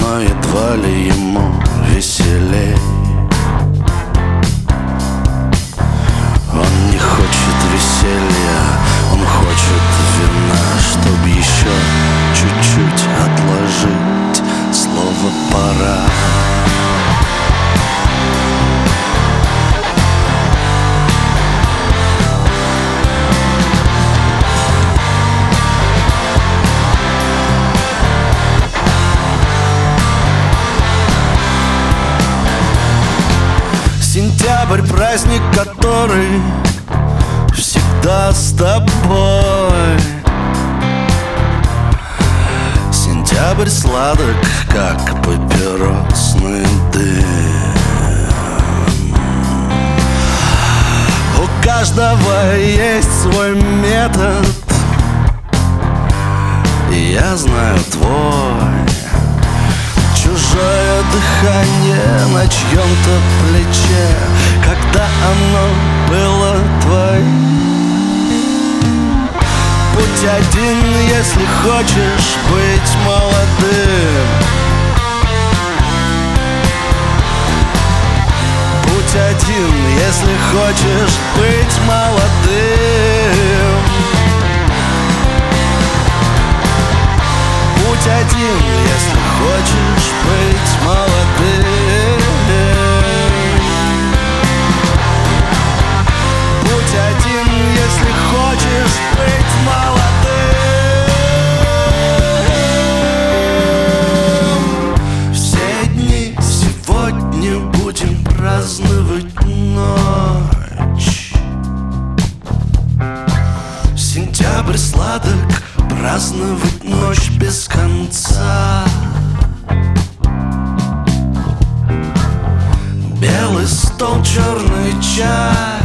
но едва ли ему веселей. Он не хочет веселья, он хочет вина, чтоб еще чуть-чуть отложить слово «пора». Сентябрь — праздник, который всегда с тобой. Сентябрь сладок, как папиросный дым. У каждого есть свой метод, и я знаю твой. Чужое дыхание на чьем-то плече, когда оно было твоим. Путь один, если хочешь быть молодым. Путь один, если хочешь быть молодым. Путь один, если хочешь быть молодым. Путь один, если хочешь быть молодым. Все дни сегодня будем праздновать ночь. Сентябрь сладок, праздновать ночь без конца. Белый стол, черный чай.